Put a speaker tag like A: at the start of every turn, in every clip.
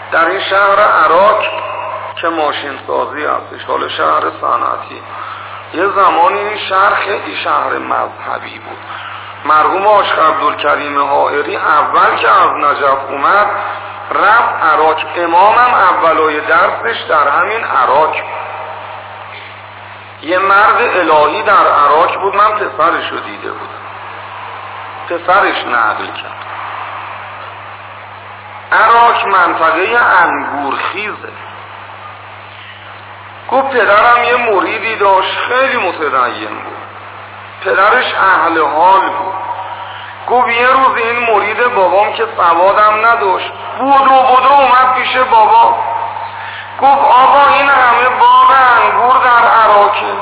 A: در این شهر عراق که ماشین سازی هستش، حال شهر صنعتی، یه زمانی این شهر خیلی شهر مذهبی بود. مرحوم عاشق عبدالکریم حائری اول که از نجف اومد رفت عراق. امامم اولای درسش در همین عراق. یه مرد الهی در عراق بود، من پسرش رو دیده بودم، پسرش نقل کرد. عراق منطقه انگورخیزه. گفت پدرم یه مریدی داشت خیلی متدین بود، پدرش اهل حال بود. گفت یه روز این مرید بابام که سوادم نداشت بودو اومد پیش بابا. گفت آقا این همه باغ انگور در عراقه،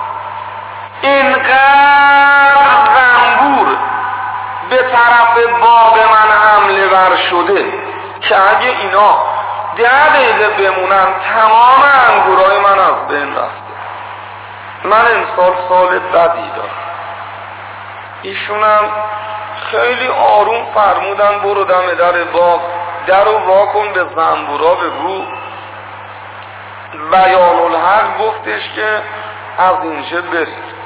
A: اینقدر زنبور به طرف باغ من حمله ور شده که اگه اینا 10 دقیقه بمونن تمام انگورای من از بین رفته. من امسال سال بدی دارم. ایشونم خیلی آروم فرمودن برو دم در باغ، درو واکن به زنبورا بگو بیان الحق گفتش که از اینجا برید.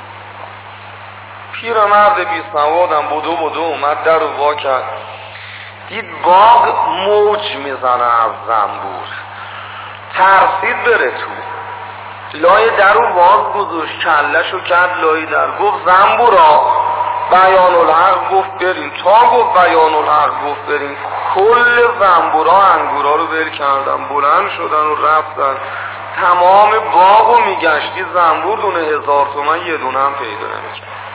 A: پیرمرد بی سوادم بدو اومد درو وا کرد، دید باغ موج میزنه از زنبور، ترسید بره تو. لای درو باز گذاشت، کلشو کرد لای در، گفت زنبورا بیان الحق گفت بریم. تا گفت بیان الحق گفت بریم کل زنبورا انگورا رو بر کردن، بلند شدن و رفتن. تمام باغو میگشتی زنبور دونه 1000 تومن یه دونه هم پیدا نمیکرد.